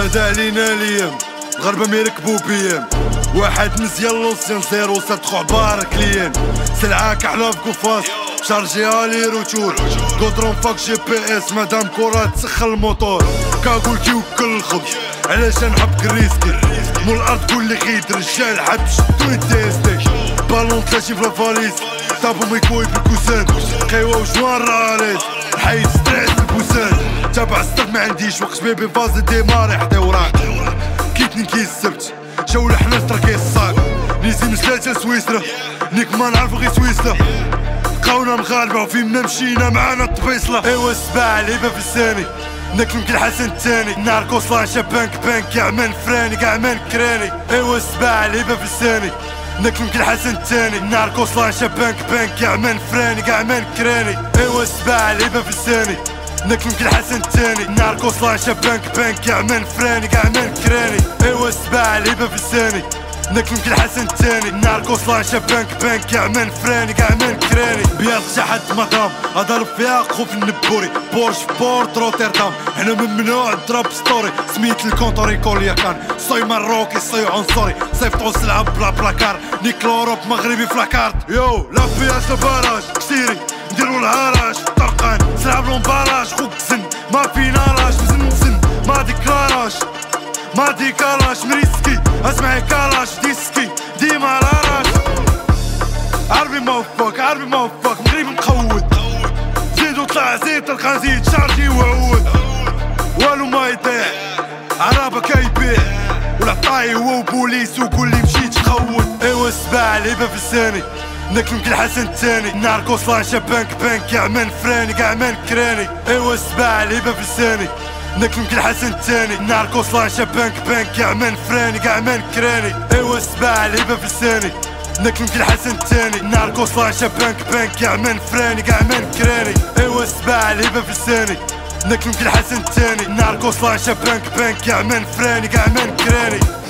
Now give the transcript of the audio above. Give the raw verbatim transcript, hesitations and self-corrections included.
شادا علينا ليام الغربة ما يركبو بيام واحد مزيان لونسيان زيرو سات عبار كليان سلعة كحلة بكوفاس شارجيها لي روتور كودرون فاك جي بي اس مادام كورة تسخن الموتور كاقول كيوكل الخبز علاش نحب كريسكي مول الارض كل غيد رجال حب شدو التيستي بالون تلاشي في لافاليز تابو ميكوي بالكوسان قيوة وجوان راليز الحي ستريس بالكوسان تابع الصف ما عنديش وقت بيبي فاز ديماري حدي وراك كيتني كي السبت جولة حنا تركي الصاك نيزي مسلاتة سويسرا نيك ما نعرفو غي سويسرا لقاونا مغالبة وفين ما مشينا معانا الطبيصلة ايوا السباع لعيبة في لساني ناكلو يمكن الحسن التاني ناركوس لانشا بانك بانك كاع ما نفراني كاع ما نكراني ايوا السباع لعيبة في لساني ناكلو يمكن الحسن التاني ناركوس لانشا بانك بانك كاع ما نفراني كاع ما نكراني ايوا السباع لعيبة في لساني ناكلو يمكن الحسن التاني ناركوس لانشا بانك بانك كاع ما نفراني كاع ما نكراني ايوا السباع لعيبة في لساني ناكلو يمكن الحسن التاني ناركوس لانشا بانك بانك كاع ما نفراني كاع ما نكراني بياض شحد مطام اضرب فيها خوف النبوري بورش بورت روتردام هنا من ممنوع الضرب ستوري سميت الكونتوري كوليا كان صي مروكي صي عنصري صيفطو سلعة بلا بلاكار نيك لوروب مغربي فلاكارت يو لا فياش الباراج كسيري نديرو الهراج طرقان سلعة بلومباراج خوك زن ما فينالاج زن زن ما ديكلاراج ما ديكالاش مريسكي اسمعي كالاش ديسكي ديما راراش عربي موفق عربي موفق مغربي مقود زيد وطلع زيد تلقى زيد شارجي وعود والو ما يضيع عرابة كيبيع ولا طاي هو بوليس وكل مشيت تخود ايوا السباع لعيبة في لساني ناكلو يمكن الحسن التاني ناركوس لانشا بانك بانك كاع ما نفراني كاع ما نكراني ايوا السباع لعيبة في لساني ناكلو يمكن الحسن التاني ناركوس لانشا بانك بانك كاع ما نفراني كاع ما نكراني ايوا السباع لعيبة في لساني ناكلو يمكن الحسن التاني ناركوس لانشا بانك بانك كاع ما نفراني كاع ما نكراني ايوا السباع لعيبة في لساني ناكلو يمكن الحسن التاني ناركوس لانشا بانك بانك كاع ما نفراني كاع ما نكراني